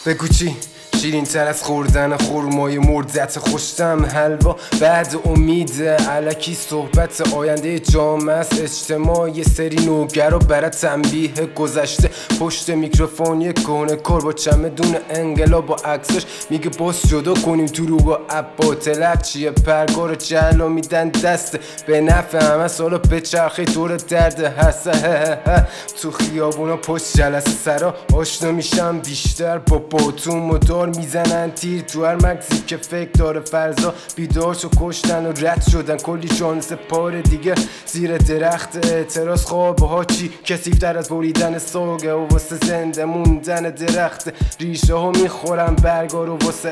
بگو چی؟ شیرین تر از خوردن خرمای مرزت خوشتم حلوا بعد امیده علکی صحبت آینده جامعه است اجتماع یه سری نوگرا برای تنبیه گذشته پشت میکروفون یک کهنه کار با چمدون انقلاب با عکسش میگه باز جدا کنیم تو رو با عبا تلک چیه پرگار جهلا میدن دست به نفع همه سالا به چرخی دور درد هست تو خیابونا پشت جلسه سرا آشنا میشم بیشتر با باتون مدار میزنن تیر تو هر مغزی که فکر داره فرضا بیدارشو کشتن و رد شدن کلی جان سپار دیگه زیر درخت اعتراض خوابه ها چی کثیف‌تر از بریدن ساگه و واسه زنده موندن درخت ریشه ها میخورن برگا رو واسه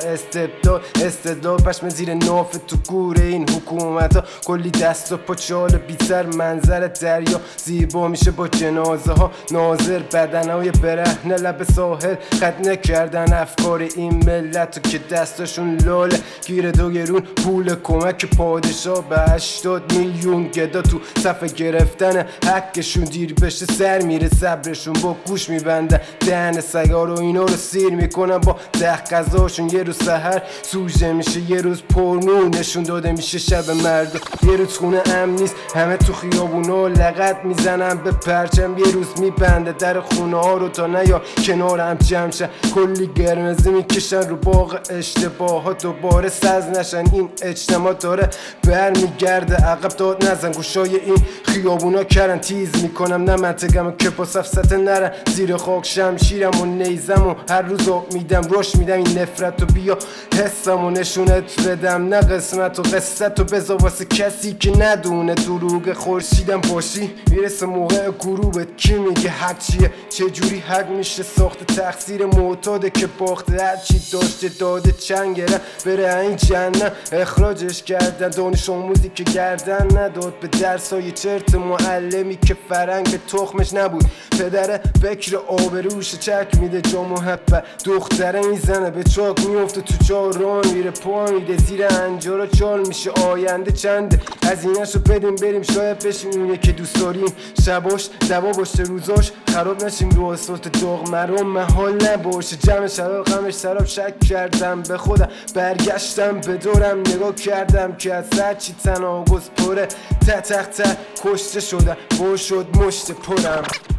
استدلال پشم زیر ناف تو گوره این حکومت ها کلی دست و پا چال بی‌سر منظر دریا زیبا میشه با جنازه ها ناظر بدنهای برهنه لب ساحل خط نکردن افکار این ملت که دستشون لاله گیر دو گرون پول کمک پادشاه به 80 میلیون گدا تو صفحه گرفتن حقشون دیر بشه سر میره صبرشون با گوش میبندن دهن سگا رو اینا رو سیر میکنن با 10 غذاشون یه روز سحر سوژه میشه یه روز پرنو نشون داده میشه شب مردم یه روز خونه امن نیست همه تو خیابونا لغت میزنن به پرچم یه روز میبنده در خونه ها رو تا نیا کنار هم جمع شن کلی قرمزی میکشن رو باغ اشتباهات دوباره سز نشن این اجتماع داره برمیگرده عقب داد نزن گوشای این خیابونا کرن تیز میکنم نه منطقم که با سفست نرن زیر خاک شمشیرم و نیزم و هر روز آب میدم روش میدم این نفرت و بیا حسم و نشونت بدم نه قسمت و قصت و بذار واسه کسی که ندونه دروغ خورشیدم باشی میرسه موقع غروبت کی میگه حق چیه چجوری حق میشه ساخت تقصیر معتاده که باخته هرچی داشته داده چند گره بره این جنن اخراجش کردن دانش آموزی که گردن نداد به درسای چرت معلمی که فرنگ به تخمش نبود پدر بکر آبروش چک میده جا محبت دختره میزنه به چاک میفته تو چهارراه میره پا میده زیر انجارا چال میشه آینده چنده هزینه‌شو بدیم بریم شاید بشیم اونه که دوست داریم شباش دوا باشه روزاش خراب نشیم رو آسفالت داغ مرام محال نباشه جمع شراب غمش سراب شک کردم به خودم برگشتم به دورم نگاه کردم که از هرچی تناقض پره کشته شدم با شد مشت پرم